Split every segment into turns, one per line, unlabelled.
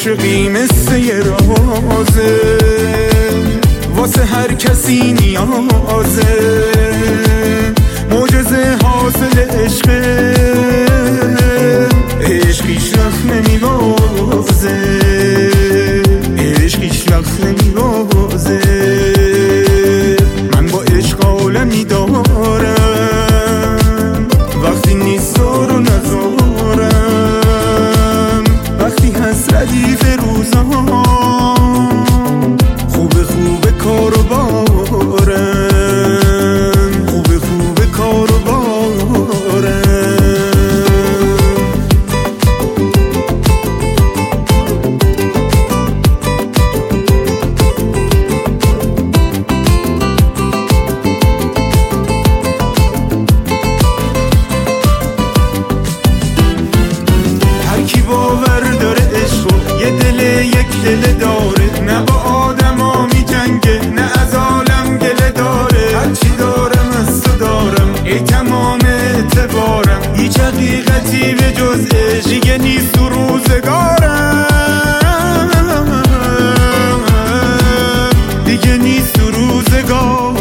عاشقی مثل یه رازه، واسه هر کسی نیازه، معجزه حاصل عشقه، عشق هیچ وقت نمیبازه، عشق هیچ وقت نمیبازه. من با عشق عالمی دارم، وقتی نیست رو نذارم، وقتی هست ردیف روزام، خوبه خوبه کارو بارم، خوبه خوبه کارو بارم. هر کی باور داره عشقو یه دل یک دل داره، نه با آدما می جنگه نه از عالم گله داره. هرچی دارم از تو دارم ای تمام اعتبارم، هیچ حقیقتی به جز عشق دیگه نیست تو روزگارم، دیگه نیست تو روزگارم.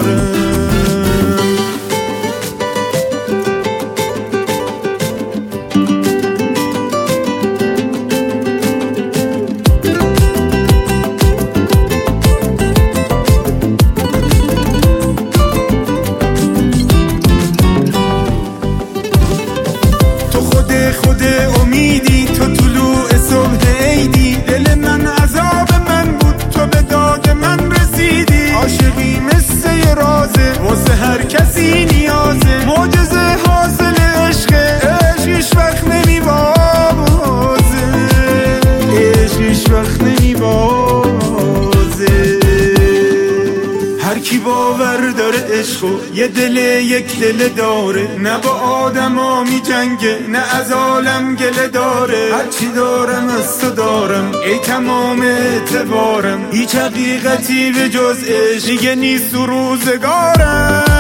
خود امیدی تو طلوع صبح عیدی، دل من عذاب من بود تو به داد من رسیدی. عاشقی مثل یه رازه، واسه هر کسی نیازه، معجزه حاصل عشقه، عشق هیچ وقت نمیبازه، عشق هیچ وقت نمیبازه. هر کی باور داره عشقو یه دل یک دل داره، نه با آدما می جنگه نه از عالم گله داره. هرچی دارم از تو دارم ای تمام اعتبارم، هیچ حقیقتی به جز عشق دیگه نیست تو روزگارم.